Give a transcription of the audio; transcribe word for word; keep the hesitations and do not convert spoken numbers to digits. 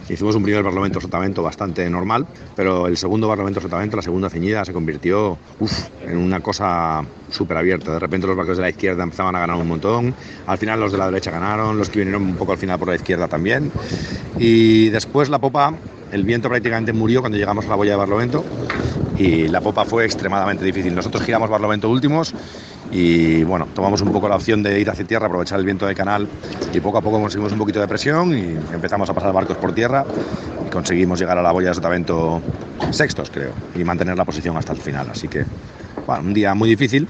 Hicimos un primer Barlovento Sotavento bastante normal, pero el segundo Barlovento Sotavento, la segunda ceñida, se convirtió uf, en una cosa súper abierta. De repente los barcos de la izquierda empezaban a ganar un montón, al final los de la derecha ganaron, los que vinieron un poco al final por la izquierda también. Y después la popa, el viento prácticamente murió cuando llegamos a la boya de Barlovento y la popa fue extremadamente difícil. Nosotros giramos Barlovento últimos y bueno, tomamos un poco la opción de ir hacia tierra, aprovechar el viento de canal y poco a poco conseguimos un poquito de presión y empezamos a pasar barcos por tierra y conseguimos llegar a la boya de Sotavento sextos, creo, y mantener la posición hasta el final. Así que, bueno, un día muy difícil,